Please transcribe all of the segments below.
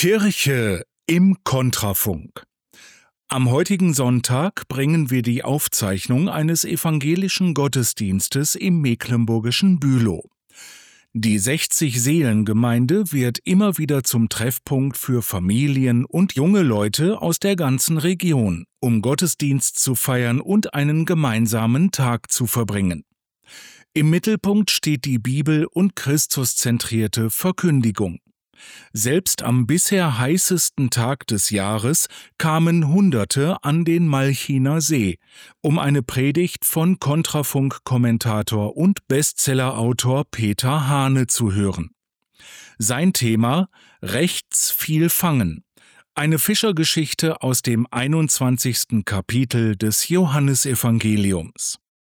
Kirche im Kontrafunk. Am heutigen Sonntag bringen wir die Aufzeichnung eines evangelischen Gottesdienstes im mecklenburgischen Bülow. Die 60-Seelen-Gemeinde wird immer wieder zum Treffpunkt für Familien und junge Leute aus der ganzen Region, um Gottesdienst zu feiern und einen gemeinsamen Tag zu verbringen. Im Mittelpunkt steht die Bibel und Christuszentrierte Verkündigung. Selbst am bisher heißesten Tag des Jahres kamen Hunderte an den Malchiner See, um eine Predigt von Kontrafunk-Kommentator und Bestsellerautor Peter Hane zu hören. Sein Thema: Rechts viel fangen. Eine Fischergeschichte aus dem 21. Kapitel des Johannesevangeliums.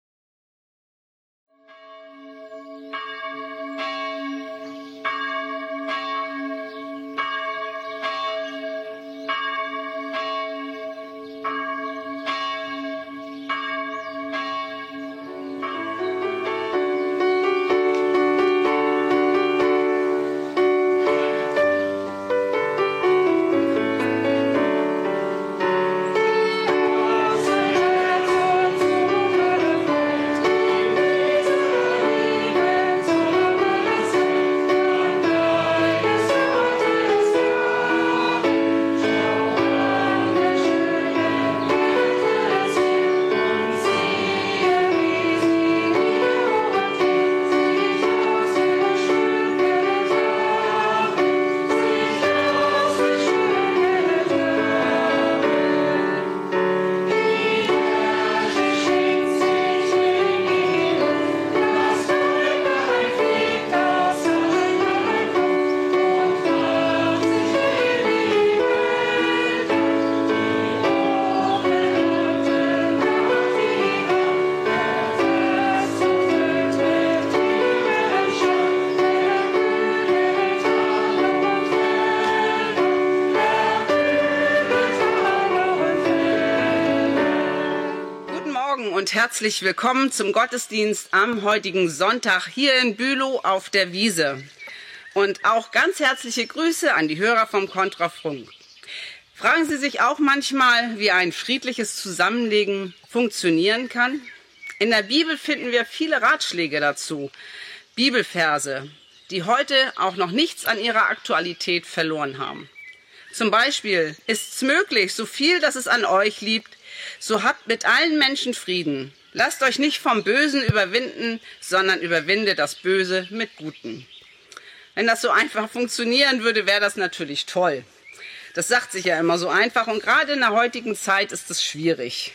Und herzlich willkommen zum Gottesdienst am heutigen Sonntag hier in Bülow auf der Wiese. Und auch ganz herzliche Grüße an die Hörer vom Kontrafunk. Fragen Sie sich auch manchmal, wie ein friedliches Zusammenleben funktionieren kann? In der Bibel finden wir viele Ratschläge dazu, Bibelverse, die heute auch noch nichts an ihrer Aktualität verloren haben. Zum Beispiel: Ist's möglich, so viel, dass es an euch liegt, so habt mit allen Menschen Frieden. Lasst euch nicht vom Bösen überwinden, sondern überwinde das Böse mit Guten. Wenn das so einfach funktionieren würde, wäre das natürlich toll. Das sagt sich ja immer so einfach und gerade in der heutigen Zeit ist es schwierig.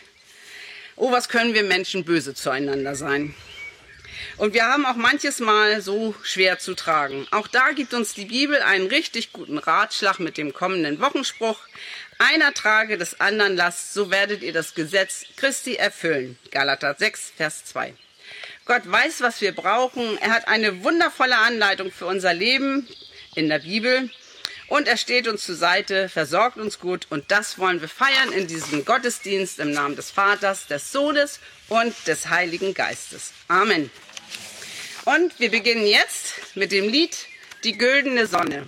Oh, was können wir Menschen böse zueinander sein? Und wir haben auch manches Mal so schwer zu tragen. Auch da gibt uns die Bibel einen richtig guten Ratschlag mit dem kommenden Wochenspruch: Einer trage des anderen Last, so werdet ihr das Gesetz Christi erfüllen. Galater 6, Vers 2. Gott weiß, was wir brauchen. Er hat eine wundervolle Anleitung für unser Leben in der Bibel. Und er steht uns zur Seite, versorgt uns gut. Und das wollen wir feiern in diesem Gottesdienst im Namen des Vaters, des Sohnes und des Heiligen Geistes. Amen. Und wir beginnen jetzt mit dem Lied Die güldene Sonne.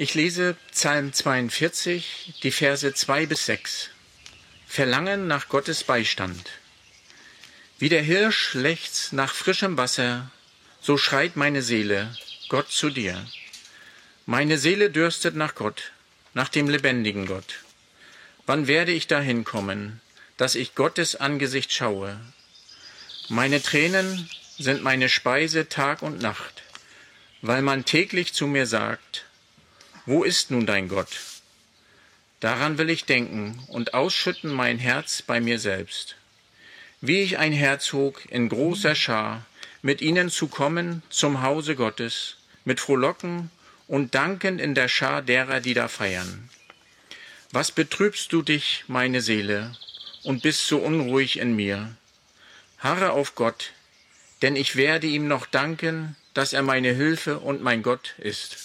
Ich lese Psalm 42, die Verse 2 bis 6. Verlangen nach Gottes Beistand. Wie der Hirsch lechzt nach frischem Wasser, so schreit meine Seele, Gott zu dir. Meine Seele dürstet nach Gott, nach dem lebendigen Gott. Wann werde ich dahin kommen, dass ich Gottes Angesicht schaue? Meine Tränen sind meine Speise Tag und Nacht, weil man täglich zu mir sagt, wo ist nun dein Gott? Daran will ich denken und ausschütten mein Herz bei mir selbst. Wie ich einherzog in großer Schar, mit ihnen zu kommen zum Hause Gottes, mit Frohlocken und Danken in der Schar derer, die da feiern. Was betrübst du dich, meine Seele, und bist so unruhig in mir? Harre auf Gott, denn ich werde ihm noch danken, dass er meine Hilfe und mein Gott ist.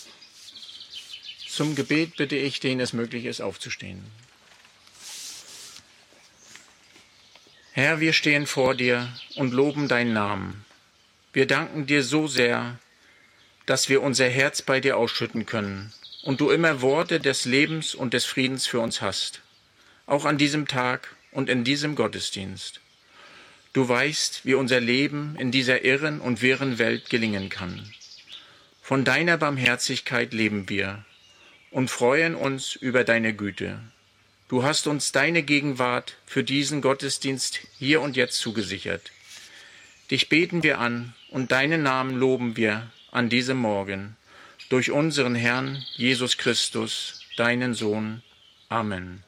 Zum Gebet bitte ich, denen es möglich ist, aufzustehen. Herr, wir stehen vor dir und loben deinen Namen. Wir danken dir so sehr, dass wir unser Herz bei dir ausschütten können und du immer Worte des Lebens und des Friedens für uns hast, auch an diesem Tag und in diesem Gottesdienst. Du weißt, wie unser Leben in dieser irren und wirren Welt gelingen kann. Von deiner Barmherzigkeit leben wir und freuen uns über deine Güte. Du hast uns deine Gegenwart für diesen Gottesdienst hier und jetzt zugesichert. Dich beten wir an und deinen Namen loben wir an diesem Morgen durch unseren Herrn Jesus Christus, deinen Sohn. Amen.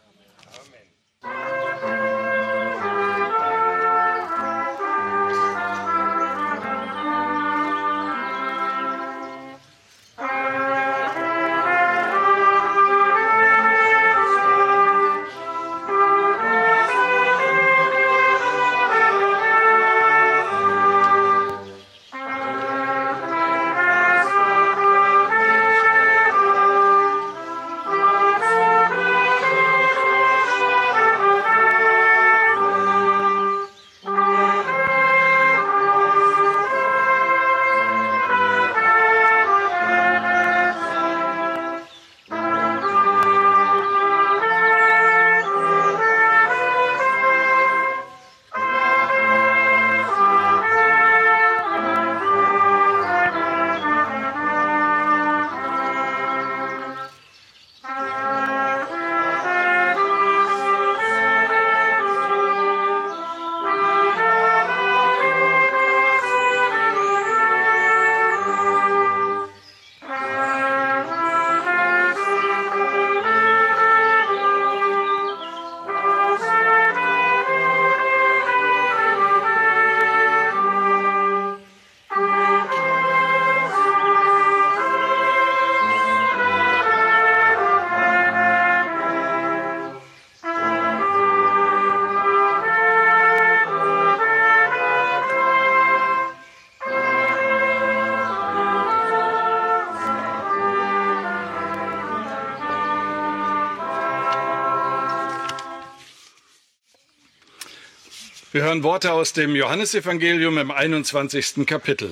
Wir hören Worte aus dem Johannesevangelium im 21. Kapitel.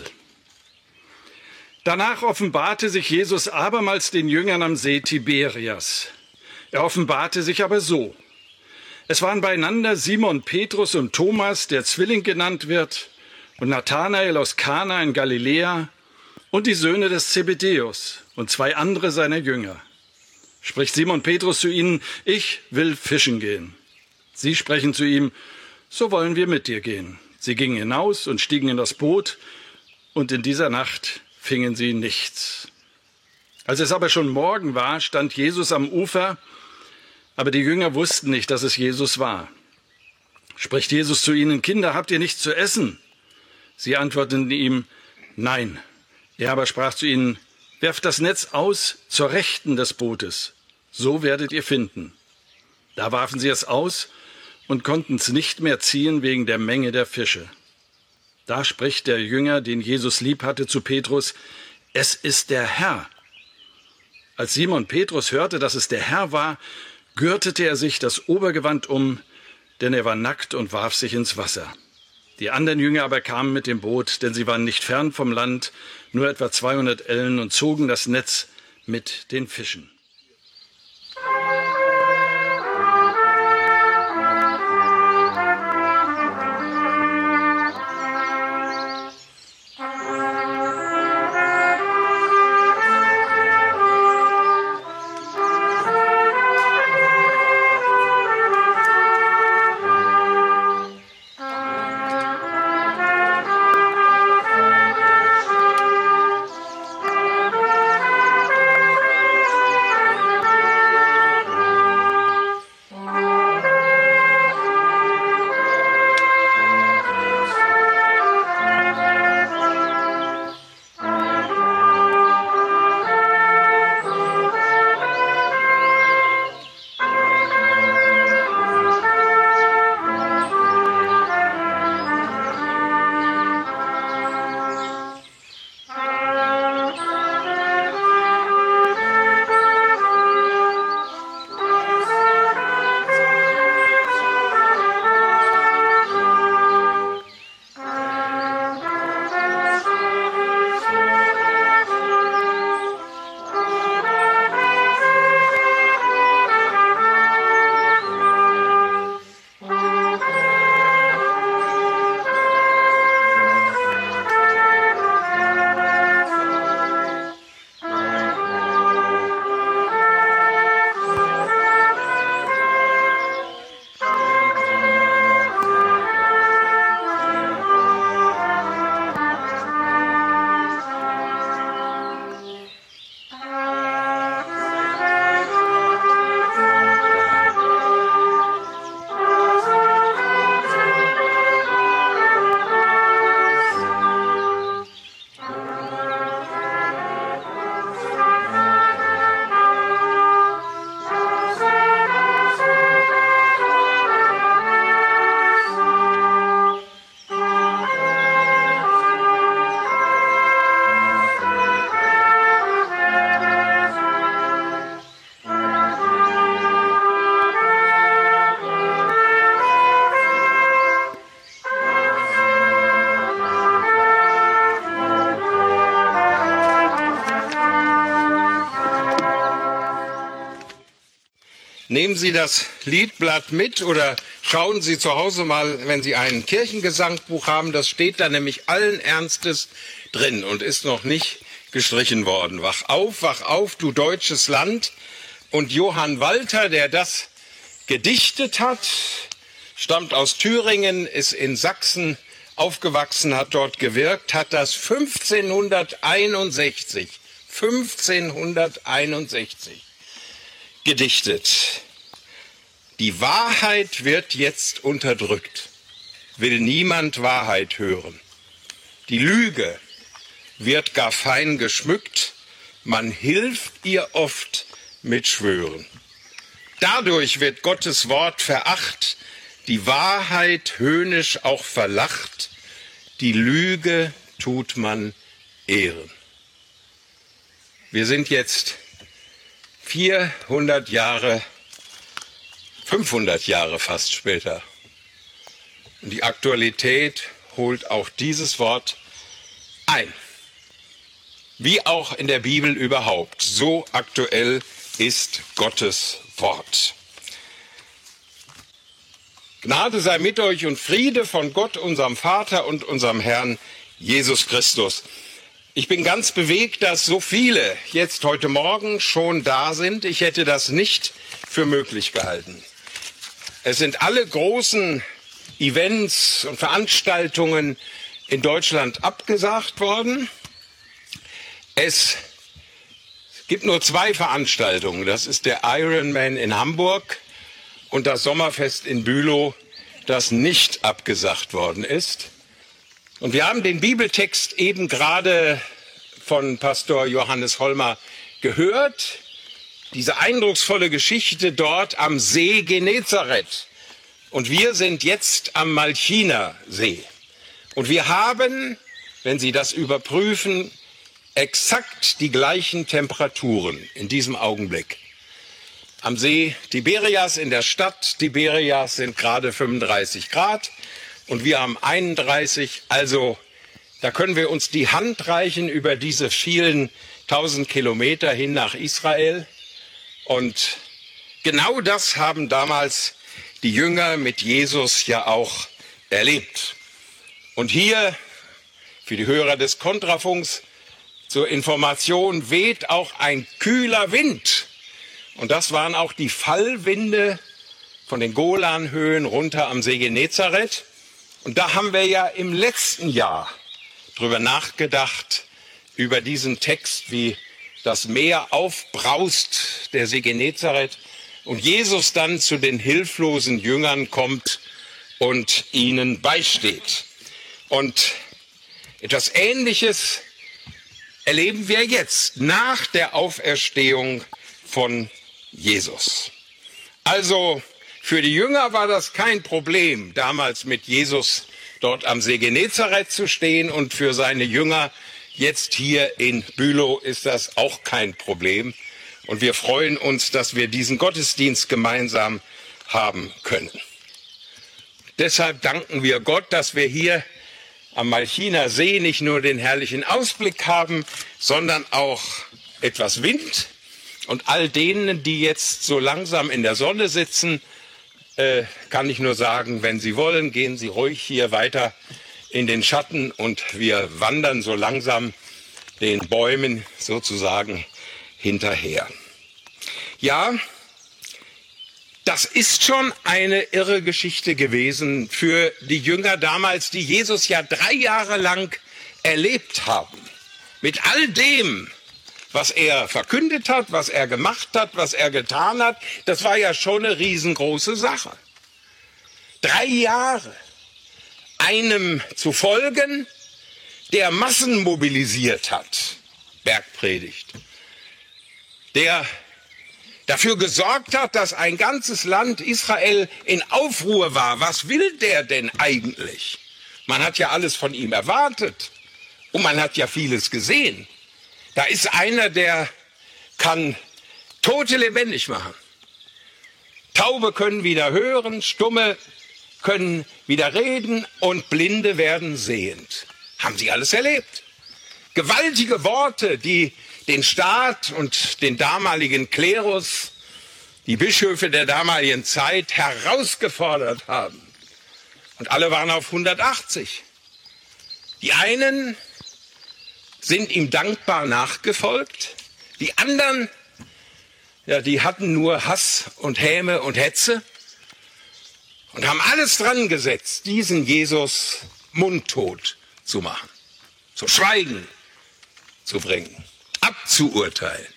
Danach offenbarte sich Jesus abermals den Jüngern am See Tiberias. Er offenbarte sich aber so. Es waren beieinander Simon Petrus und Thomas, der Zwilling genannt wird, und Nathanael aus Kana in Galiläa und die Söhne des Zebedäus und zwei andere seiner Jünger. Spricht Simon Petrus zu ihnen, ich will fischen gehen. Sie sprechen zu ihm, so wollen wir mit dir gehen. Sie gingen hinaus und stiegen in das Boot, und in dieser Nacht fingen sie nichts. Als es aber schon Morgen war, stand Jesus am Ufer, aber die Jünger wussten nicht, dass es Jesus war. Spricht Jesus zu ihnen, Kinder, habt ihr nichts zu essen? Sie antworteten ihm, nein. Er aber sprach zu ihnen, werft das Netz aus zur Rechten des Bootes, so werdet ihr finden. Da warfen sie es aus und konnten es nicht mehr ziehen wegen der Menge der Fische. Da spricht der Jünger, den Jesus lieb hatte, zu Petrus, es ist der Herr. Als Simon Petrus hörte, dass es der Herr war, gürtete er sich das Obergewand um, denn er war nackt und warf sich ins Wasser. Die anderen Jünger aber kamen mit dem Boot, denn sie waren nicht fern vom Land, nur etwa 200 Ellen, und zogen das Netz mit den Fischen. Nehmen Sie das Liedblatt mit oder schauen Sie zu Hause mal, wenn Sie ein Kirchengesangbuch haben. Das steht da nämlich allen Ernstes drin und ist noch nicht gestrichen worden. Wach auf, du deutsches Land. Und Johann Walter, der das gedichtet hat, stammt aus Thüringen, ist in Sachsen aufgewachsen, hat dort gewirkt, hat das 1561 gedichtet. Die Wahrheit wird jetzt unterdrückt, will niemand Wahrheit hören. Die Lüge wird gar fein geschmückt, man hilft ihr oft mit Schwören. Dadurch wird Gottes Wort veracht, die Wahrheit höhnisch auch verlacht, die Lüge tut man Ehren. Wir sind jetzt 500 Jahre fast später. Und die Aktualität holt auch dieses Wort ein. Wie auch in der Bibel überhaupt. So aktuell ist Gottes Wort. Gnade sei mit euch und Friede von Gott, unserem Vater und unserem Herrn Jesus Christus. Ich bin ganz bewegt, dass so viele jetzt heute Morgen schon da sind. Ich hätte das nicht für möglich gehalten. Es sind alle großen Events und Veranstaltungen in Deutschland abgesagt worden. Es gibt nur 2 Veranstaltungen. Das ist der Ironman in Hamburg und das Sommerfest in Bülow, das nicht abgesagt worden ist. Und wir haben den Bibeltext eben gerade von Pastor Johannes Holmer gehört. Diese eindrucksvolle Geschichte dort am See Genezareth. Und wir sind jetzt am Malchiner See. Und wir haben, wenn Sie das überprüfen, exakt die gleichen Temperaturen in diesem Augenblick. Am See Tiberias, in der Stadt Tiberias, sind gerade 35 Grad und wir haben 31. Also Da können wir uns die Hand reichen über diese vielen 1000 Kilometer hin nach Israel. Und genau das haben damals die Jünger mit Jesus ja auch erlebt. Und hier für die Hörer des Kontrafunks zur Information weht auch ein kühler Wind. Und das waren auch die Fallwinde von den Golanhöhen runter am See Genezareth. Und da haben wir ja im letzten Jahr drüber nachgedacht, über diesen Text, wie das Meer aufbraust, der See Genezareth, und Jesus dann zu den hilflosen Jüngern kommt und ihnen beisteht. Und etwas Ähnliches erleben wir jetzt nach der Auferstehung von Jesus. Also für die Jünger war das kein Problem, damals mit Jesus dort am See Genezareth zu stehen, und für seine Jünger jetzt hier in Bülow ist das auch kein Problem. Und wir freuen uns, dass wir diesen Gottesdienst gemeinsam haben können. Deshalb danken wir Gott, dass wir hier am Malchiner See nicht nur den herrlichen Ausblick haben, sondern auch etwas Wind. Und all denen, die jetzt so langsam in der Sonne sitzen, kann ich nur sagen, wenn Sie wollen, gehen Sie ruhig hier weiter in den Schatten und wir wandern so langsam den Bäumen sozusagen hinterher. Ja, das ist schon eine irre Geschichte gewesen für die Jünger damals, die Jesus ja 3 Jahre lang erlebt haben. Mit all dem, was er verkündet hat, was er gemacht hat, was er getan hat, das war ja schon eine riesengroße Sache. 3 Jahre einem zu folgen, der Massen mobilisiert hat, Bergpredigt, der dafür gesorgt hat, dass ein ganzes Land Israel in Aufruhr war. Was will der denn eigentlich? Man hat ja alles von ihm erwartet und man hat ja vieles gesehen. Da ist einer, der kann Tote lebendig machen. Taube können wieder hören, Stumme können wieder reden und Blinde werden sehend. Haben Sie alles erlebt? Gewaltige Worte, die den Staat und den damaligen Klerus, die Bischöfe der damaligen Zeit herausgefordert haben. Und alle waren auf 180. Die einen sind ihm dankbar nachgefolgt. Die anderen, ja, die hatten nur Hass und Häme und Hetze und haben alles dran gesetzt, diesen Jesus mundtot zu machen, zu Schweigen zu bringen, abzuurteilen.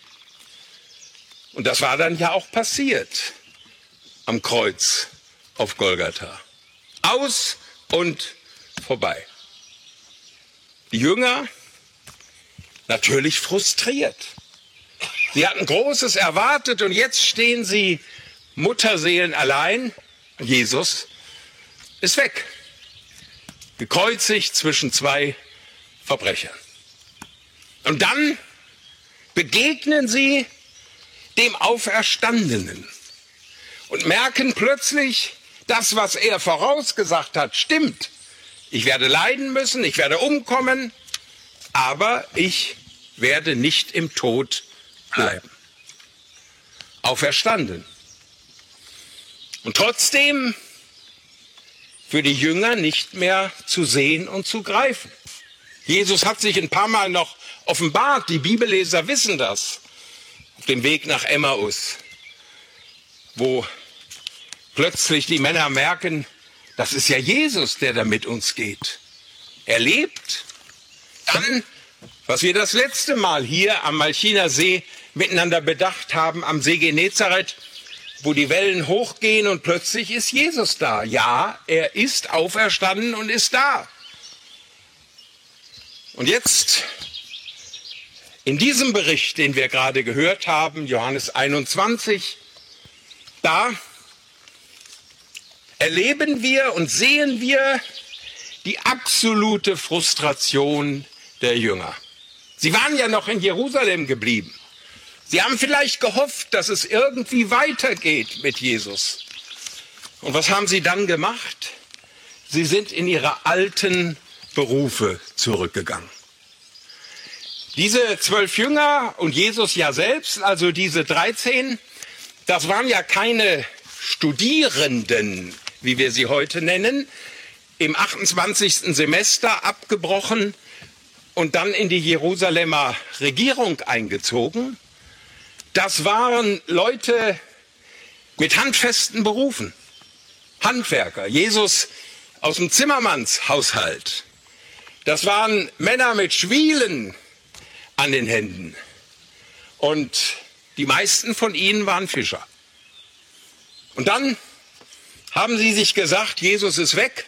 Und das war dann ja auch passiert am Kreuz auf Golgatha. Aus und vorbei. Die Jünger natürlich frustriert. Sie hatten Großes erwartet und jetzt stehen sie Mutterseelen allein. Jesus ist weg. Gekreuzigt zwischen 2 Verbrechern. Und dann begegnen sie dem Auferstandenen und merken plötzlich, das, was er vorausgesagt hat, stimmt. Ich werde leiden müssen, ich werde umkommen, aber ich werde nicht im Tod bleiben. Auferstanden. Und trotzdem für die Jünger nicht mehr zu sehen und zu greifen. Jesus hat sich ein paar Mal noch offenbart, die Bibelleser wissen das, auf dem Weg nach Emmaus, wo plötzlich die Männer merken, das ist ja Jesus, der da mit uns geht. Er lebt. Dann, was wir das letzte Mal hier am Malchiner See miteinander bedacht haben, am See Genezareth, wo die Wellen hochgehen und plötzlich ist Jesus da. Ja, er ist auferstanden und ist da. Und jetzt, in diesem Bericht, den wir gerade gehört haben, Johannes 21, da erleben wir und sehen wir die absolute Frustration der Jünger. Sie waren ja noch in Jerusalem geblieben. Sie haben vielleicht gehofft, dass es irgendwie weitergeht mit Jesus. Und was haben sie dann gemacht? Sie sind in ihre alten Berufe zurückgegangen. Diese 12 Jünger und Jesus ja selbst, also diese 13, das waren ja keine Studierenden, wie wir sie heute nennen, im 28. Semester abgebrochen und dann in die Jerusalemer Regierung eingezogen. Das waren Leute mit handfesten Berufen, Handwerker. Jesus aus dem Zimmermannshaushalt. Das waren Männer mit Schwielen an den Händen. Und die meisten von ihnen waren Fischer. Und dann haben sie sich gesagt, Jesus ist weg.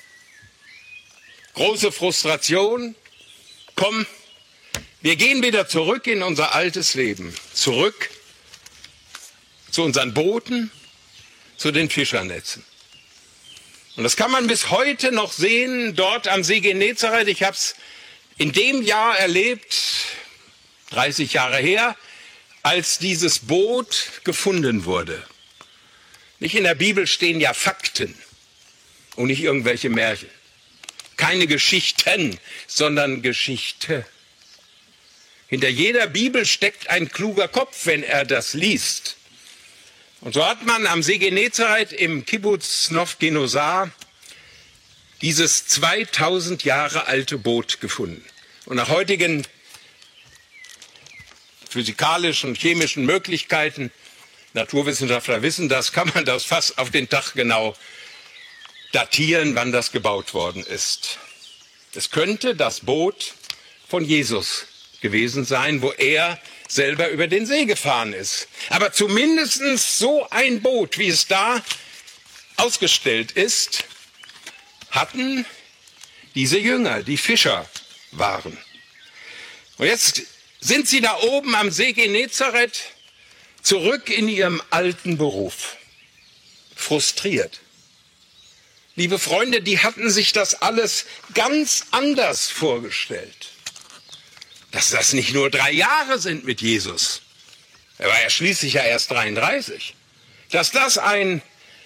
Große Frustration. Komm, wir gehen wieder zurück in unser altes Leben. Zurück zu unseren Booten, zu den Fischernetzen. Und das kann man bis heute noch sehen, dort am See Genezareth. Ich habe es in dem Jahr erlebt, 30 Jahre her, als dieses Boot gefunden wurde. Nicht in der Bibel stehen ja Fakten und nicht irgendwelche Märchen. Keine Geschichten, sondern Geschichte. Hinter jeder Bibel steckt ein kluger Kopf, wenn er das liest. Und so hat man am See Genezareth im Kibbuz Nov Genosar dieses 2000 Jahre alte Boot gefunden. Und nach heutigen physikalischen und chemischen Möglichkeiten, Naturwissenschaftler wissen das, kann man das fast auf den Tag genau datieren, wann das gebaut worden ist. Es könnte das Boot von Jesus gewesen sein, wo er selber über den See gefahren ist. Aber zumindest so ein Boot, wie es da ausgestellt ist, hatten diese Jünger, die Fischer waren. Und jetzt sind sie da oben am See Genezareth zurück in ihrem alten Beruf. Frustriert. Liebe Freunde, die hatten sich das alles ganz anders vorgestellt. Dass das nicht nur 3 Jahre sind mit Jesus. Er war ja schließlich ja erst 33. Dass das eine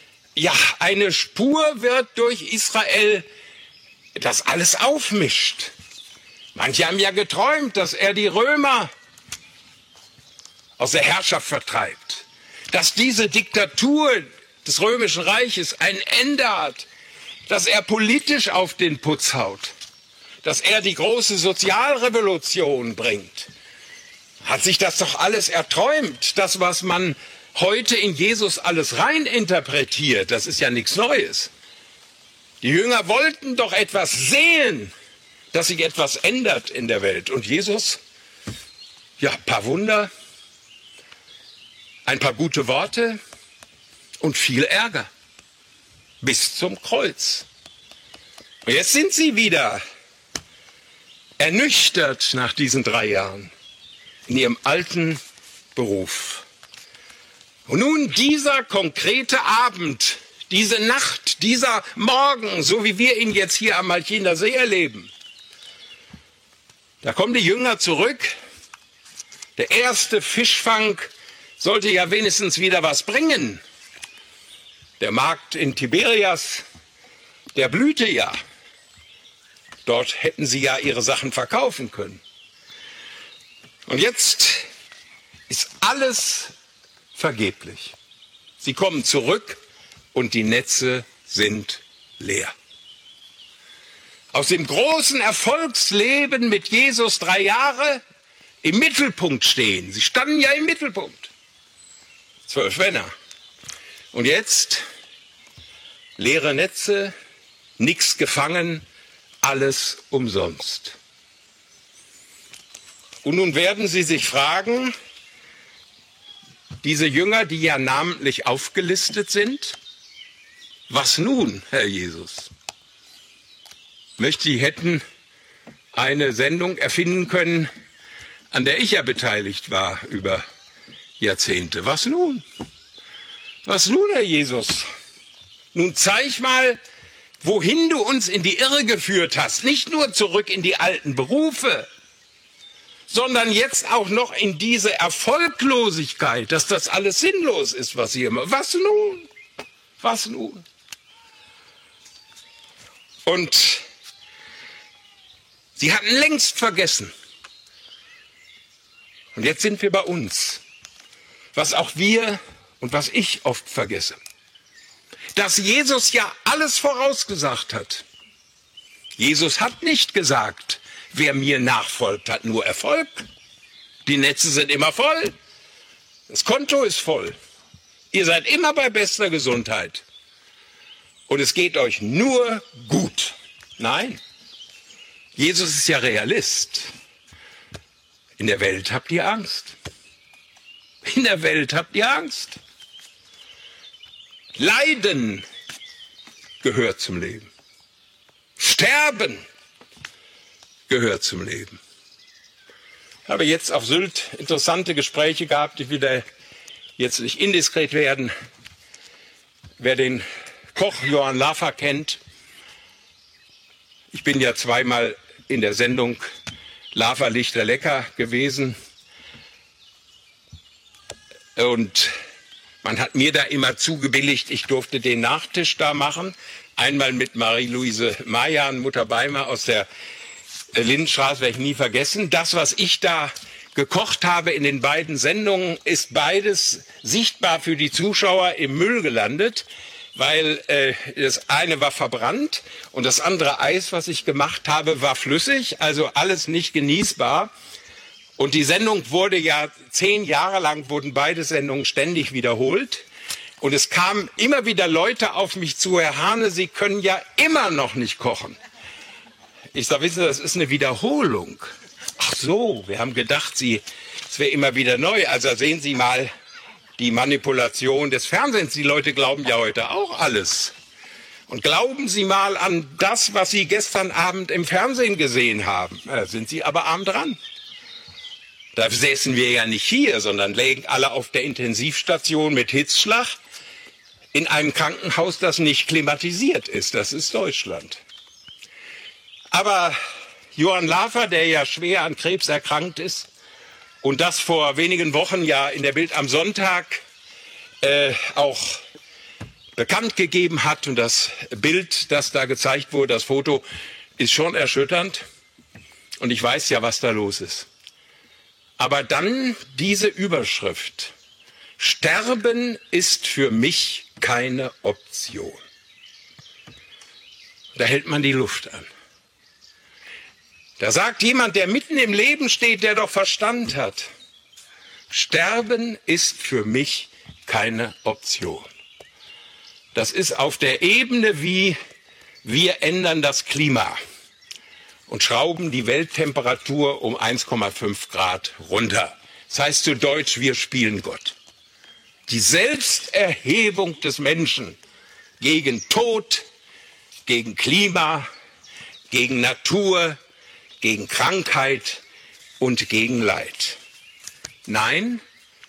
Spur wird durch Israel, das alles aufmischt. Manche haben ja geträumt, dass er die Römer aus der Herrschaft vertreibt. Dass diese Diktatur des Römischen Reiches ein Ende hat. Dass er politisch auf den Putz haut. Dass er die große Sozialrevolution bringt. Hat sich das doch alles erträumt. Das, was man heute in Jesus alles rein interpretiert, das ist ja nichts Neues. Die Jünger wollten doch etwas sehen, dass sich etwas ändert in der Welt. Und Jesus, ja, ein paar Wunder, ein paar gute Worte und viel Ärger. Bis zum Kreuz. Und jetzt sind sie wieder ernüchtert nach diesen 3 Jahren in ihrem alten Beruf. Und nun dieser konkrete Abend, diese Nacht, dieser Morgen, so wie wir ihn jetzt hier am Malchiner See erleben. Da kommen die Jünger zurück. Der erste Fischfang sollte ja wenigstens wieder was bringen. Der Markt in Tiberias, der blühte ja. Dort hätten sie ja ihre Sachen verkaufen können. Und jetzt ist alles vergeblich. Sie kommen zurück und die Netze sind leer. Aus dem großen Erfolgsleben mit Jesus 3 Jahre im Mittelpunkt stehen. Sie standen ja im Mittelpunkt. 12 Männer. Und jetzt leere Netze, nichts gefangen, alles umsonst. Und nun werden Sie sich fragen, diese Jünger, die ja namentlich aufgelistet sind, was nun, Herr Jesus? Sie hätten eine Sendung erfinden können, an der ich ja beteiligt war über Jahrzehnte. Was nun? Was nun, Herr Jesus? Nun zeig mal, wohin du uns in die Irre geführt hast. Nicht nur zurück in die alten Berufe, sondern jetzt auch noch in diese Erfolglosigkeit, dass das alles sinnlos ist, was hier immer. Was nun? Was nun? Und Sie hatten längst vergessen. Und jetzt sind wir bei uns. Was auch wir und was ich oft vergesse. Dass Jesus ja alles vorausgesagt hat. Jesus hat nicht gesagt, wer mir nachfolgt, hat nur Erfolg. Die Netze sind immer voll. Das Konto ist voll. Ihr seid immer bei bester Gesundheit. Und es geht euch nur gut. Nein, Jesus ist ja Realist. In der Welt habt ihr Angst. In der Welt habt ihr Angst. Leiden gehört zum Leben. Sterben gehört zum Leben. Ich habe jetzt auf Sylt interessante Gespräche gehabt, die wieder jetzt nicht indiskret werden. Wer den Koch Johann Lafer kennt, ich bin ja zweimal in der Sendung Lafer Lichter lecker gewesen. Und man hat mir da immer zugebilligt, ich durfte den Nachtisch da machen. Einmal mit Marie-Louise Mayan, Mutter Beimer aus der Lindenstraße, werde ich nie vergessen. Das, was ich da gekocht habe in den beiden Sendungen, ist beides sichtbar für die Zuschauer im Müll gelandet, weil das eine war verbrannt und das andere Eis, was ich gemacht habe, war flüssig, also alles nicht genießbar. Und die Sendung wurde ja 10 Jahre lang, wurden beide Sendungen ständig wiederholt. Und es kamen immer wieder Leute auf mich zu, Herr Hane, Sie können ja immer noch nicht kochen. Ich sage, wissen Sie, das ist eine Wiederholung. Ach so, wir haben gedacht, es wäre immer wieder neu. Also sehen Sie mal die Manipulation des Fernsehens. Die Leute glauben ja heute auch alles. Und glauben Sie mal an das, was Sie gestern Abend im Fernsehen gesehen haben. Da sind Sie aber arm dran. Da säßen wir ja nicht hier, sondern lägen alle auf der Intensivstation mit Hitzschlag in einem Krankenhaus, das nicht klimatisiert ist. Das ist Deutschland. Aber Johann Lafer, der ja schwer an Krebs erkrankt ist und das vor wenigen Wochen ja in der Bild am Sonntag auch bekannt gegeben hat, und das Bild, das da gezeigt wurde, das Foto, ist schon erschütternd. Und ich weiß ja, was da los ist. Aber dann diese Überschrift: Sterben ist für mich keine Option. Da hält man die Luft an. Da sagt jemand, der mitten im Leben steht, der doch Verstand hat: Sterben ist für mich keine Option. Das ist auf der Ebene wie wir ändern das Klima und schrauben die Welttemperatur um 1,5 Grad runter. Das heißt zu Deutsch, wir spielen Gott. Die Selbsterhebung des Menschen gegen Tod, gegen Klima, gegen Natur, gegen Krankheit und gegen Leid. Nein,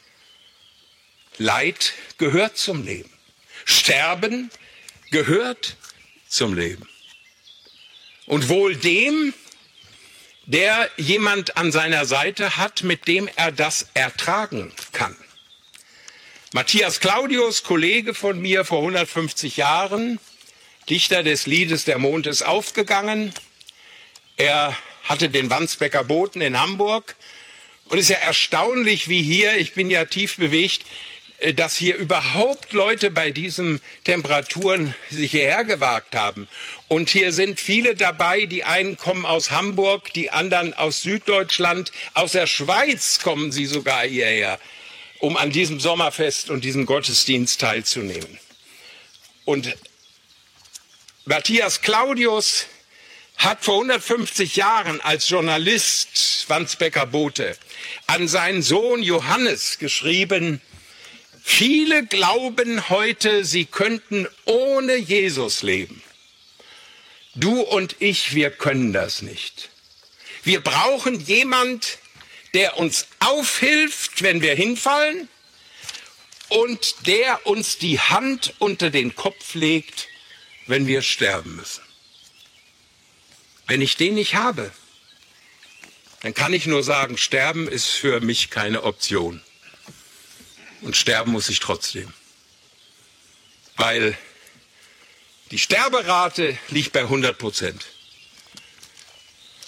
Leid gehört zum Leben. Sterben gehört zum Leben. Und wohl dem, der jemand an seiner Seite hat, mit dem er das ertragen kann. Matthias Claudius, Kollege von mir vor 150 Jahren, Dichter des Liedes Der Mond ist aufgegangen. Er hatte den Wandsbeker Boten in Hamburg. Und es ist ja erstaunlich, wie hier, ich bin ja tief bewegt, dass hier überhaupt Leute bei diesen Temperaturen sich hierher gewagt haben. Und hier sind viele dabei, die einen kommen aus Hamburg, die anderen aus Süddeutschland, aus der Schweiz kommen sie sogar hierher, um an diesem Sommerfest und diesem Gottesdienst teilzunehmen. Und Matthias Claudius hat vor 150 Jahren als Journalist Wandsbeker Bote an seinen Sohn Johannes geschrieben: Viele glauben heute, sie könnten ohne Jesus leben. Du und ich, wir können das nicht. Wir brauchen jemand, der uns aufhilft, wenn wir hinfallen, und der uns die Hand unter den Kopf legt, wenn wir sterben müssen. Wenn ich den nicht habe, dann kann ich nur sagen, sterben ist für mich keine Option. Und sterben muss ich trotzdem. Weil die Sterberate liegt bei 100%.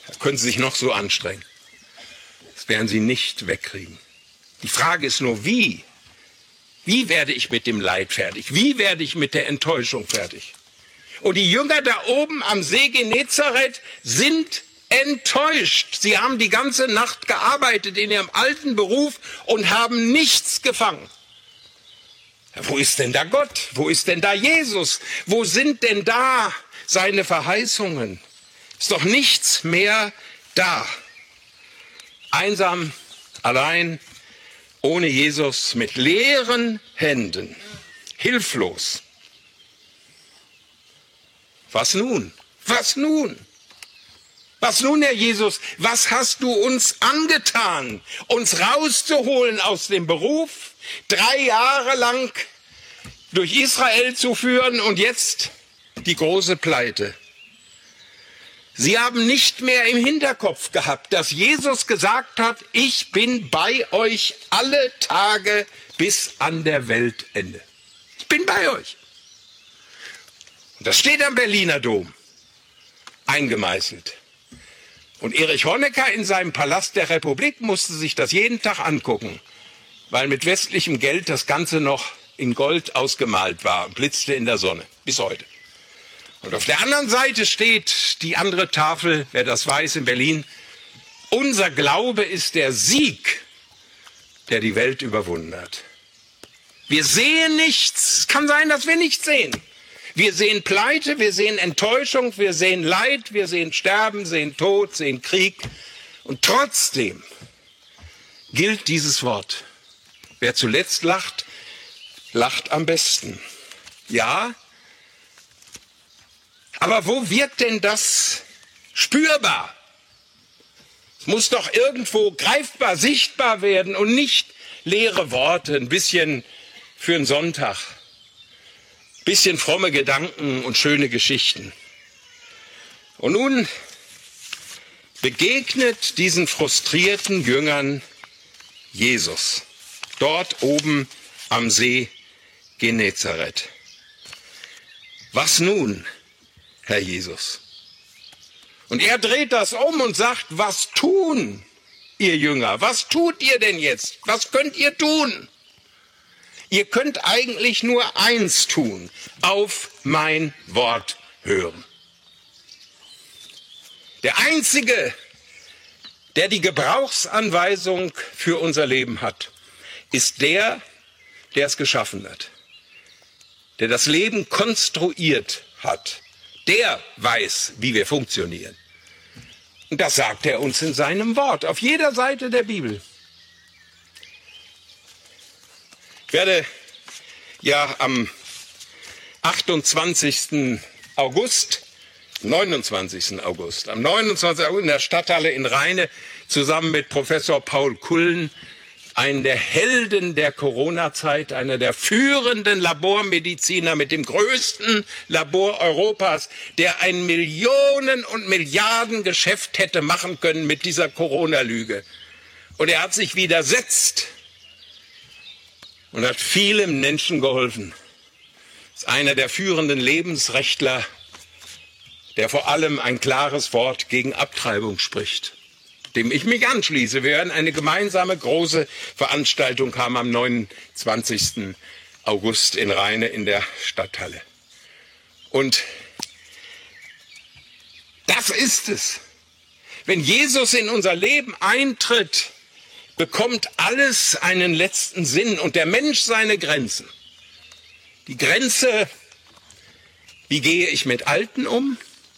Da können Sie sich noch so anstrengen. Das werden Sie nicht wegkriegen. Die Frage ist nur, wie? Wie werde ich mit dem Leid fertig? Wie werde ich mit der Enttäuschung fertig? Und die Jünger da oben am See Genezareth sind enttäuscht. Sie haben die ganze Nacht gearbeitet in ihrem alten Beruf und haben nichts gefangen. Wo ist denn da Gott? Wo ist denn da Jesus? Wo sind denn da seine Verheißungen? Ist doch nichts mehr da. Einsam, allein, ohne Jesus, mit leeren Händen, hilflos. Was nun? Was nun? Was nun, Herr Jesus? Was hast du uns angetan? Uns rauszuholen aus dem Beruf, 3 Jahre lang durch Israel zu führen und jetzt die große Pleite. Sie haben nicht mehr im Hinterkopf gehabt, dass Jesus gesagt hat, ich bin bei euch alle Tage bis an der Weltende. Ich bin bei euch. Und das steht am Berliner Dom, eingemeißelt. Und Erich Honecker in seinem Palast der Republik musste sich das jeden Tag angucken, weil mit westlichem Geld das Ganze noch in Gold ausgemalt war und blitzte in der Sonne, bis heute. Und auf der anderen Seite steht die andere Tafel, wer das weiß, in Berlin. Unser Glaube ist der Sieg, der die Welt überwunden hat. Wir sehen nichts. Es kann sein, dass wir nichts sehen. Wir sehen Pleite, wir sehen Enttäuschung, wir sehen Leid, wir sehen Sterben, sehen Tod, sehen Krieg. Und trotzdem gilt dieses Wort. Wer zuletzt lacht, lacht am besten. Ja, aber wo wird denn das spürbar? Es muss doch irgendwo greifbar, sichtbar werden und nicht leere Worte, ein bisschen für einen Sonntag, ein bisschen fromme Gedanken und schöne Geschichten. Und nun begegnet diesen frustrierten Jüngern Jesus, dort oben am See Genezareth. Was nun, Herr Jesus? Und er dreht das um und sagt, was tun, ihr Jünger? Was tut ihr denn jetzt? Was könnt ihr tun? Ihr könnt eigentlich nur eins tun, auf mein Wort hören. Der Einzige, der die Gebrauchsanweisung für unser Leben hat, ist der es geschaffen hat, der das Leben konstruiert hat. Der weiß, wie wir funktionieren. Und das sagt er uns in seinem Wort, auf jeder Seite der Bibel. Ich werde ja am 29. August in der Stadthalle in Rheine zusammen mit Professor Paul Kullen, einen der Helden der Corona-Zeit, einer der führenden Labormediziner mit dem größten Labor Europas, der ein Millionen- und Milliarden-Geschäft hätte machen können mit dieser Corona-Lüge. Und er hat sich widersetzt und hat vielen Menschen geholfen. Ist einer der führenden Lebensrechtler, der vor allem ein klares Wort gegen Abtreibung spricht, dem ich mich anschließe. Wir werden eine gemeinsame große Veranstaltung haben am 29. August in Rheine in der Stadthalle. Und das ist es. Wenn Jesus in unser Leben eintritt, bekommt alles einen letzten Sinn und der Mensch seine Grenzen. Die Grenze, wie gehe ich mit Alten um?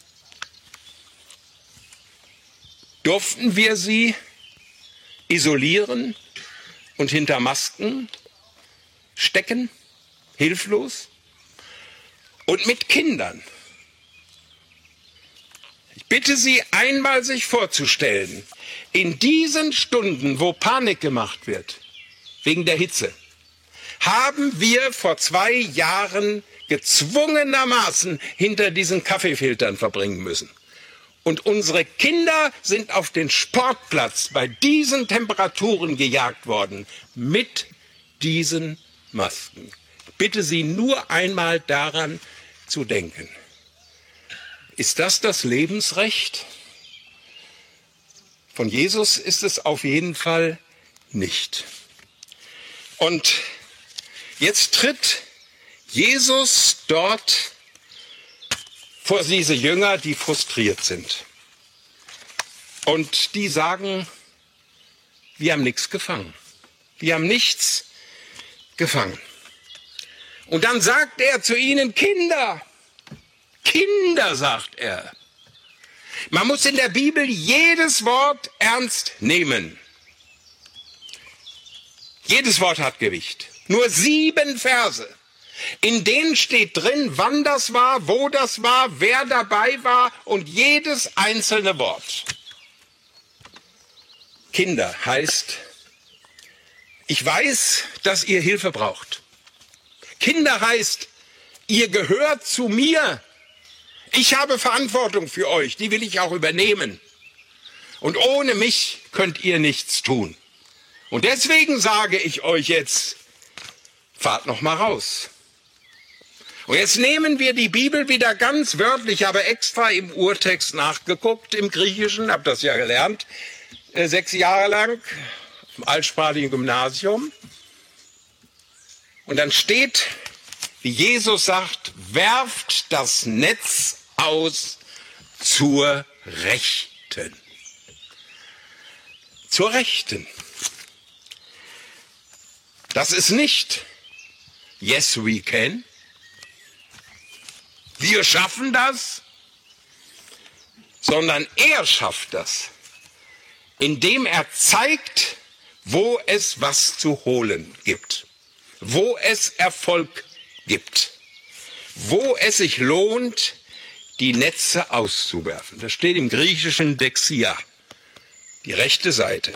Durften wir sie isolieren und hinter Masken stecken, hilflos? Und mit Kindern. Ich bitte Sie einmal sich vorzustellen, in diesen Stunden, wo Panik gemacht wird, wegen der Hitze, haben wir vor 2 Jahren gezwungenermaßen hinter diesen Kaffeefiltern verbringen müssen. Und unsere Kinder sind auf den Sportplatz bei diesen Temperaturen gejagt worden mit diesen Masken. Ich bitte Sie nur einmal daran zu denken. Ist das das Lebensrecht, Von Jesus ist es auf jeden Fall nicht. Und jetzt tritt Jesus dort vor diese Jünger, die frustriert sind. Und die sagen, wir haben nichts gefangen. Wir haben nichts gefangen. Und dann sagt er zu ihnen, Kinder, sagt er. Man muss in der Bibel jedes Wort ernst nehmen. Jedes Wort hat Gewicht. Nur 7 Verse. In denen steht drin, wann das war, wo das war, wer dabei war und jedes einzelne Wort. Kinder heißt, ich weiß, dass ihr Hilfe braucht. Kinder heißt, ihr gehört zu mir. Ich habe Verantwortung für euch, die will ich auch übernehmen. Und ohne mich könnt ihr nichts tun. Und deswegen sage ich euch jetzt, fahrt noch mal raus. Und jetzt nehmen wir die Bibel wieder ganz wörtlich, aber extra im Urtext nachgeguckt, im Griechischen, habe das ja gelernt, 6 Jahre lang, im altsprachigen Gymnasium. Und dann steht, wie Jesus sagt, werft das Netz aus zur Rechten. Zur Rechten. Das ist nicht yes we can. Wir schaffen das, sondern er schafft das, indem er zeigt, wo es was zu holen gibt, wo es Erfolg gibt, wo es sich lohnt, die Netze auszuwerfen. Das steht im Griechischen Dexia, die rechte Seite.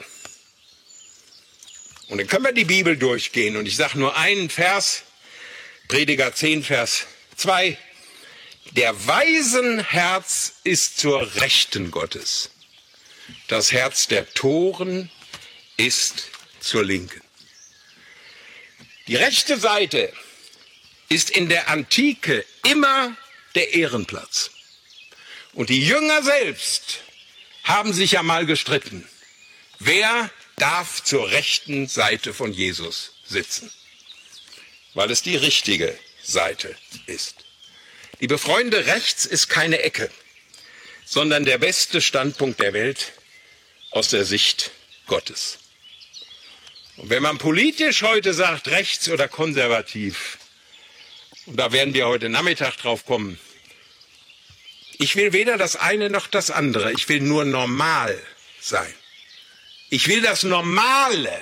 Und dann können wir die Bibel durchgehen und ich sage nur einen Vers, Prediger 10, Vers 2. Der Weisen Herz ist zur Rechten Gottes. Das Herz der Toren ist zur Linken. Die rechte Seite ist in der Antike immer der Ehrenplatz. Und die Jünger selbst haben sich ja mal gestritten. Wer darf zur rechten Seite von Jesus sitzen? Weil es die richtige Seite ist. Liebe Freunde, rechts ist keine Ecke, sondern der beste Standpunkt der Welt aus der Sicht Gottes. Und wenn man politisch heute sagt, rechts oder konservativ, und da werden wir heute Nachmittag drauf kommen, ich will weder das eine noch das andere, ich will nur normal sein. Ich will das Normale.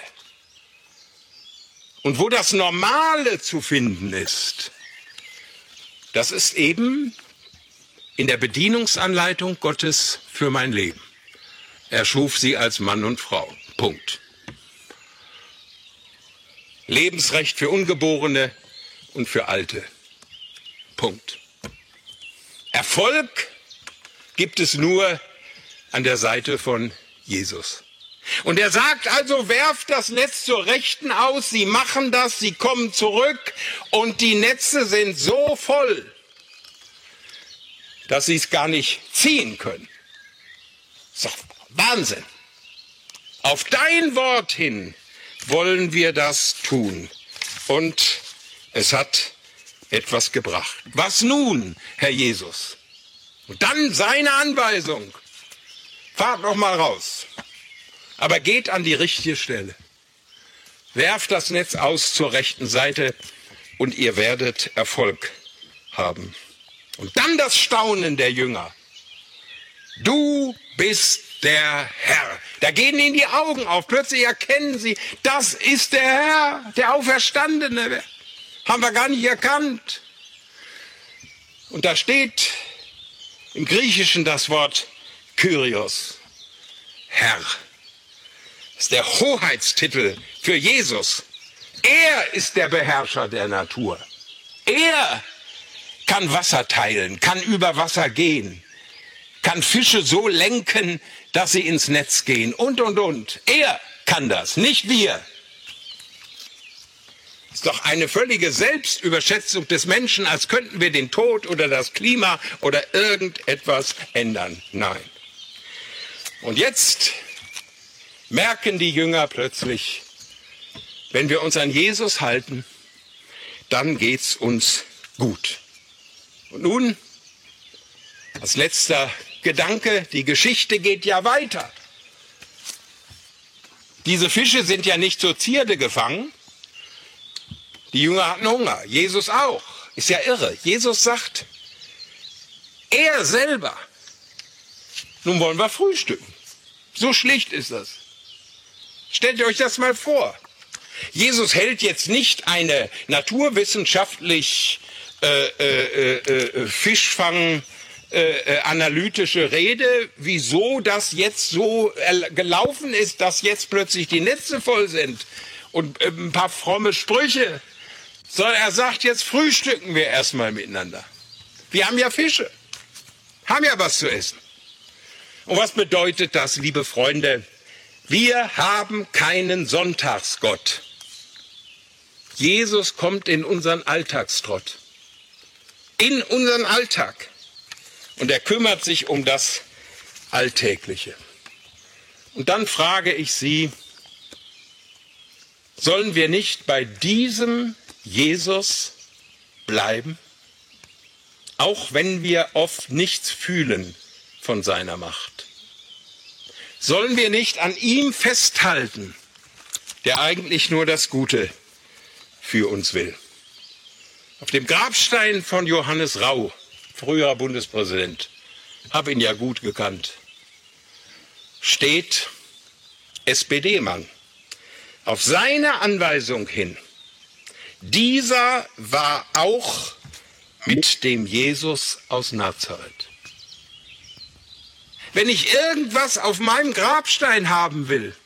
Und wo das Normale zu finden ist, das ist eben in der Bedienungsanleitung Gottes für mein Leben. Er schuf sie als Mann und Frau. Punkt. Lebensrecht für Ungeborene und für Alte. Punkt. Erfolg gibt es nur an der Seite von Jesus. Und er sagt also, werft das Netz zur Rechten aus, sie machen das, sie kommen zurück und die Netze sind so voll, dass sie es gar nicht ziehen können. So, Wahnsinn. Auf dein Wort hin wollen wir das tun. Und es hat etwas gebracht. Was nun, Herr Jesus? Und dann seine Anweisung. Fahrt noch mal raus. Aber geht an die richtige Stelle. Werft das Netz aus zur rechten Seite und ihr werdet Erfolg haben. Und dann das Staunen der Jünger. Du bist der Herr. Da gehen ihnen die Augen auf. Plötzlich erkennen sie, das ist der Herr, der Auferstandene. Haben wir gar nicht erkannt. Und da steht im Griechischen das Wort Kyrios, Herr. Das ist der Hoheitstitel für Jesus. Er ist der Beherrscher der Natur. Er kann Wasser teilen, kann über Wasser gehen, kann Fische so lenken, dass sie ins Netz gehen und. Er kann das, nicht wir. Das ist doch eine völlige Selbstüberschätzung des Menschen, als könnten wir den Tod oder das Klima oder irgendetwas ändern. Nein. Und jetzt merken die Jünger plötzlich, wenn wir uns an Jesus halten, dann geht's uns gut. Und nun, als letzter Gedanke, die Geschichte geht ja weiter. Diese Fische sind ja nicht zur Zierde gefangen. Die Jünger hatten Hunger, Jesus auch. Ist ja irre. Jesus sagt, er selber, nun wollen wir frühstücken. So schlicht ist das. Stellt euch das mal vor. Jesus hält jetzt nicht eine naturwissenschaftlich Fischfang analytische Rede, wieso das jetzt so gelaufen ist, dass jetzt plötzlich die Netze voll sind und ein paar fromme Sprüche, sondern er sagt, jetzt frühstücken wir erstmal miteinander. Wir haben ja Fische, haben ja was zu essen. Und was bedeutet das, liebe Freunde? Wir haben keinen Sonntagsgott. Jesus kommt in unseren Alltagstrott, in unseren Alltag. Und er kümmert sich um das Alltägliche. Und dann frage ich Sie, sollen wir nicht bei diesem Jesus bleiben? Auch wenn wir oft nichts fühlen von seiner Macht. Sollen wir nicht an ihm festhalten, der eigentlich nur das Gute für uns will? Auf dem Grabstein von Johannes Rau, früherer Bundespräsident, habe ihn ja gut gekannt, steht SPD-Mann. Auf seine Anweisung hin, dieser war auch mit dem Jesus aus Nazareth. Wenn ich irgendwas auf meinem Grabstein haben will,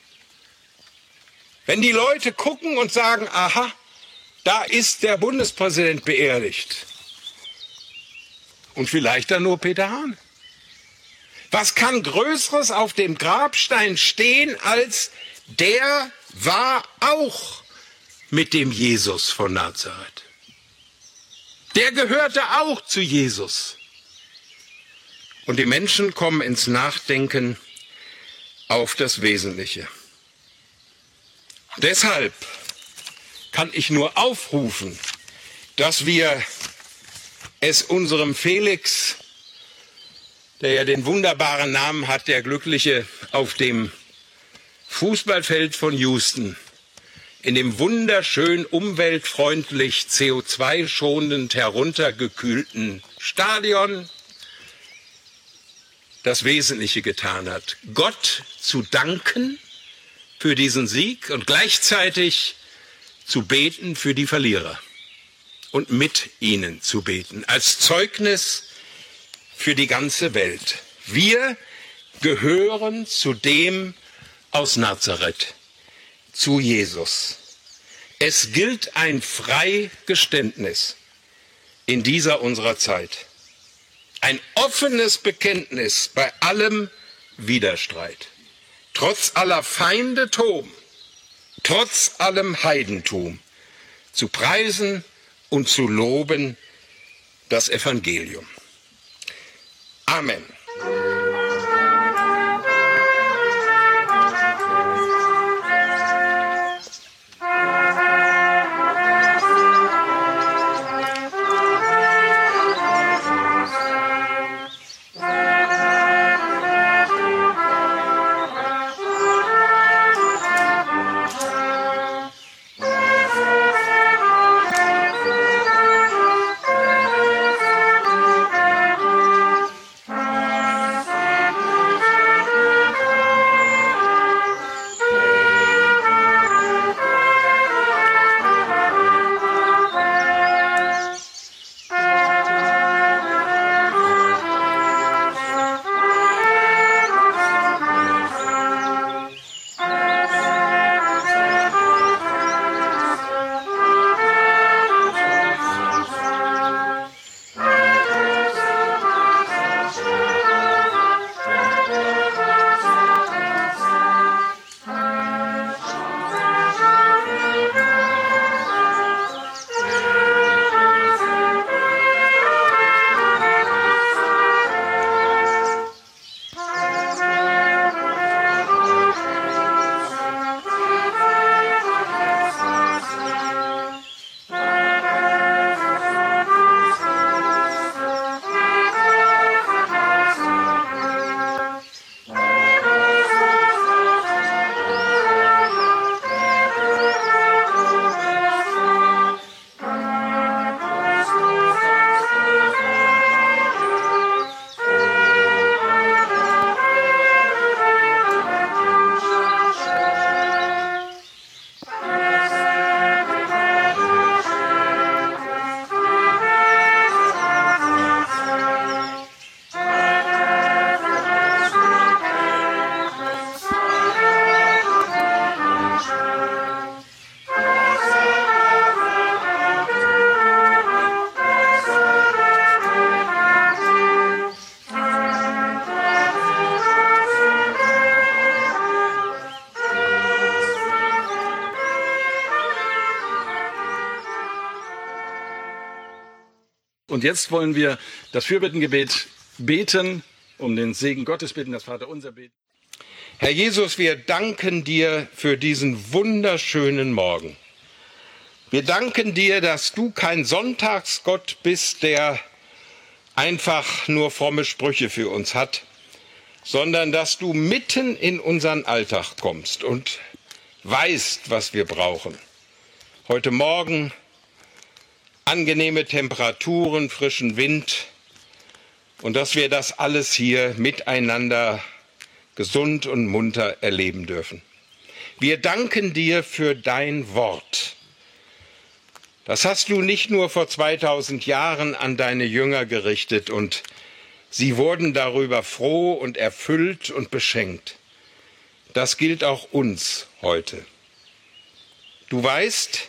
wenn die Leute gucken und sagen, aha, da ist der Bundespräsident beerdigt, und vielleicht dann nur Peter Hahn. Was kann Größeres auf dem Grabstein stehen, als der war auch mit dem Jesus von Nazareth. Der gehörte auch zu Jesus. Und die Menschen kommen ins Nachdenken auf das Wesentliche. Deshalb kann ich nur aufrufen, dass wir es unserem Felix, der ja den wunderbaren Namen hat, der Glückliche, auf dem Fußballfeld von Houston, in dem wunderschön umweltfreundlich CO2-schonend heruntergekühlten Stadion, das Wesentliche getan hat. Gott zu danken für diesen Sieg und gleichzeitig zu beten für die Verlierer. Und mit ihnen zu beten, als Zeugnis für die ganze Welt. Wir gehören zu dem aus Nazareth, zu Jesus. Es gilt ein Freigeständnis in dieser unserer Zeit. Ein offenes Bekenntnis bei allem Widerstreit. Trotz aller Feinde toben, trotz allem Heidentum, zu preisen und zu loben das Evangelium. Amen. Und jetzt wollen wir das Fürbittengebet beten, um den Segen Gottes bitten, das Vaterunser beten. Herr Jesus, wir danken dir für diesen wunderschönen Morgen. Wir danken dir, dass du kein Sonntagsgott bist, der einfach nur fromme Sprüche für uns hat, sondern dass du mitten in unseren Alltag kommst und weißt, was wir brauchen. Heute Morgen angenehme Temperaturen, frischen Wind und dass wir das alles hier miteinander gesund und munter erleben dürfen. Wir danken dir für dein Wort. Das hast du nicht nur vor 2000 Jahren an deine Jünger gerichtet und sie wurden darüber froh und erfüllt und beschenkt. Das gilt auch uns heute. Du weißt,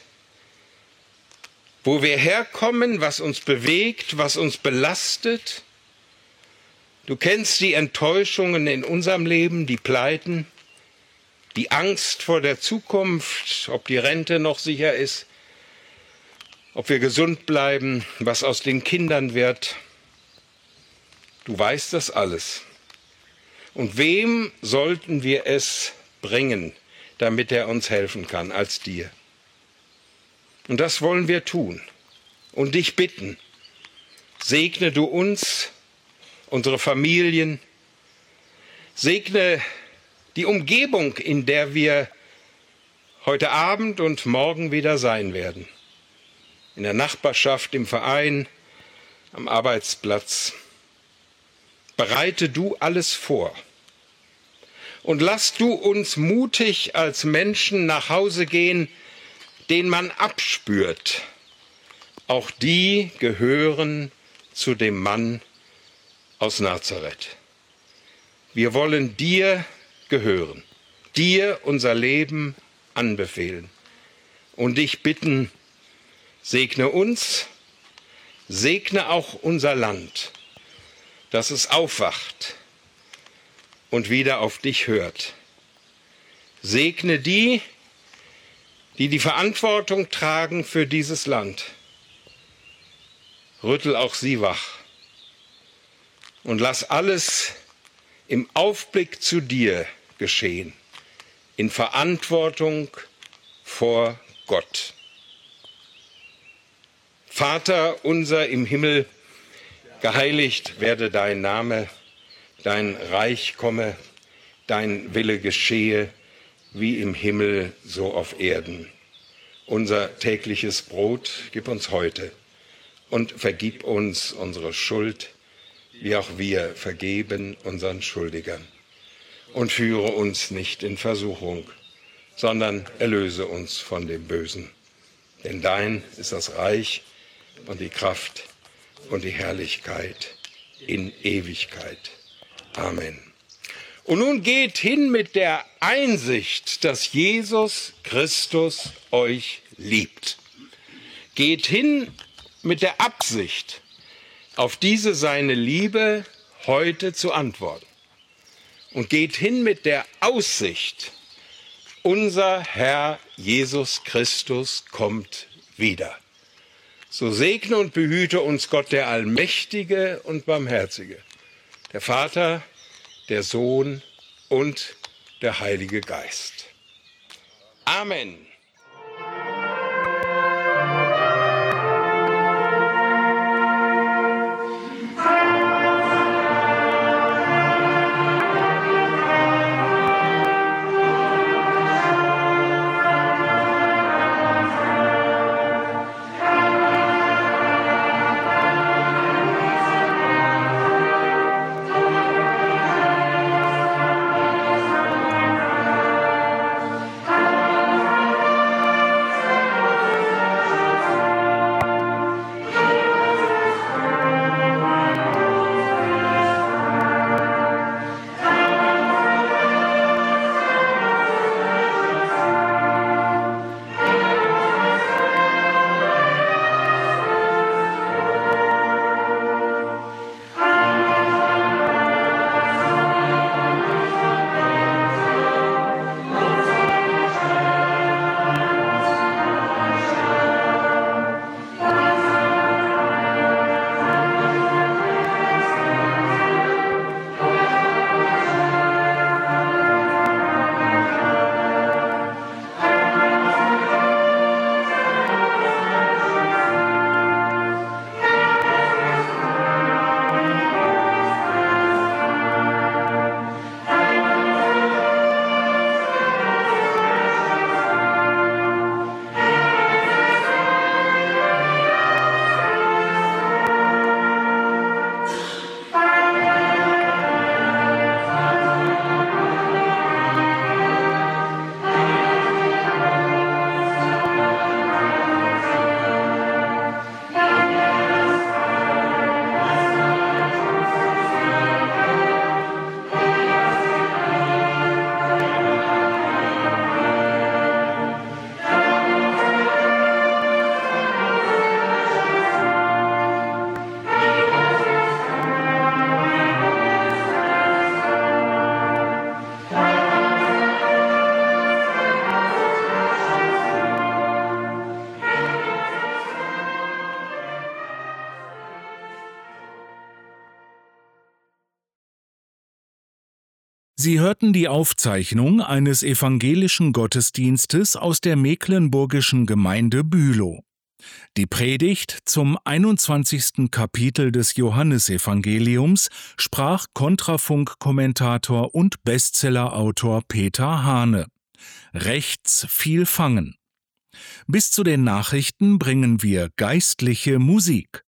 wo wir herkommen, was uns bewegt, was uns belastet. Du kennst die Enttäuschungen in unserem Leben, die Pleiten, die Angst vor der Zukunft, ob die Rente noch sicher ist, ob wir gesund bleiben, was aus den Kindern wird. Du weißt das alles. Und wem sollten wir es bringen, damit er uns helfen kann, als dir? Und das wollen wir tun und dich bitten. Segne du uns, unsere Familien, segne die Umgebung, in der wir heute Abend und morgen wieder sein werden. In der Nachbarschaft, im Verein, am Arbeitsplatz. Bereite du alles vor. Und lass du uns mutig als Menschen nach Hause gehen, den man abspürt. Auch die gehören zu dem Mann aus Nazareth. Wir wollen dir gehören, dir unser Leben anbefehlen und dich bitten, segne uns, segne auch unser Land, dass es aufwacht und wieder auf dich hört. Segne die, die die Verantwortung tragen für dieses Land. Rüttel auch sie wach und lass alles im Aufblick zu dir geschehen, in Verantwortung vor Gott. Vater unser im Himmel, geheiligt werde dein Name, dein Reich komme, dein Wille geschehe, wie im Himmel, so auf Erden. Unser tägliches Brot gib uns heute und vergib uns unsere Schuld, wie auch wir vergeben unseren Schuldigern. Und führe uns nicht in Versuchung, sondern erlöse uns von dem Bösen. Denn dein ist das Reich und die Kraft und die Herrlichkeit in Ewigkeit. Amen. Und nun geht hin mit der Einsicht, dass Jesus Christus euch liebt. Geht hin mit der Absicht, auf diese seine Liebe heute zu antworten. Und geht hin mit der Aussicht, unser Herr Jesus Christus kommt wieder. So segne und behüte uns Gott, der Allmächtige und Barmherzige, der Vater, der Sohn und der Heilige Geist. Amen. Sie hörten die Aufzeichnung eines evangelischen Gottesdienstes aus der mecklenburgischen Gemeinde Bülow. Die Predigt zum 21. Kapitel des Johannesevangeliums sprach Kontrafunk-Kommentator und Bestsellerautor Peter Hane. Rechts viel fangen. Bis zu den Nachrichten bringen wir geistliche Musik.